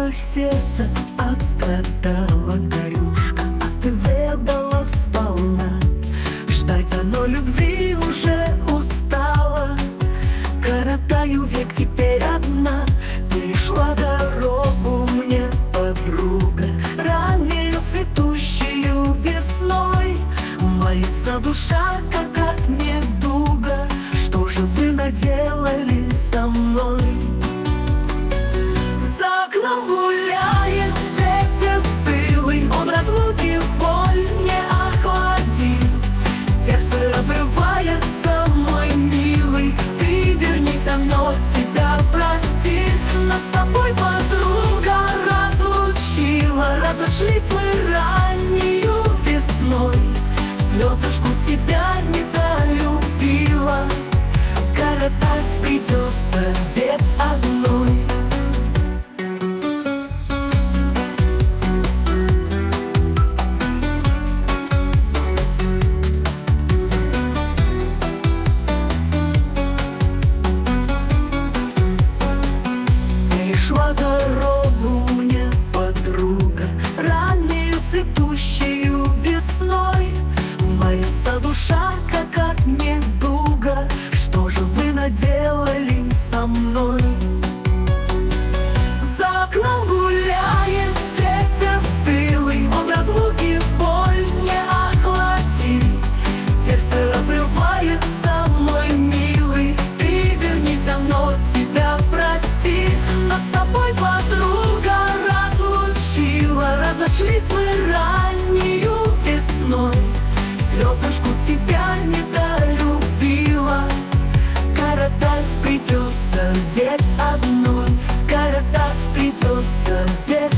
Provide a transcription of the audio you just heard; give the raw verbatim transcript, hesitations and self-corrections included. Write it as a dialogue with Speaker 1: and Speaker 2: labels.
Speaker 1: разбилось сердце, отстрадала горюшка, а ты ведала сполна. Ждать оно любви уже устала. Коротаю век теперь одна. Перешла дорогу мне подруга, раннею цветущую весной. Мается душа, как от недуга. Что же вы наделали со мной? За окном гуляет ветер стылый, он разлуки боль не охладит. Сердце разрывается, мой милый, ты вернись, оно тебя простит. Нас с тобой подруга разлучила, разошлись мы раннею весной. Слезы жгут, тебя недолюбила, коротать придется век одной. Перешла дорогу мне подруга, раннею цветущую весной. Мается душа, как от недуга. Что же вы наделали со мной? За окном гуляет ветер стылый, он разлуки боль не охладит. Сердце разрывается, мой милый, ты вернись, оно тебя простит. Нас с тобой подруга разлучила, разошлись мы раннею весной. Слезы жгут, тебя недолюбила, коротать придется век одной, коротать придется век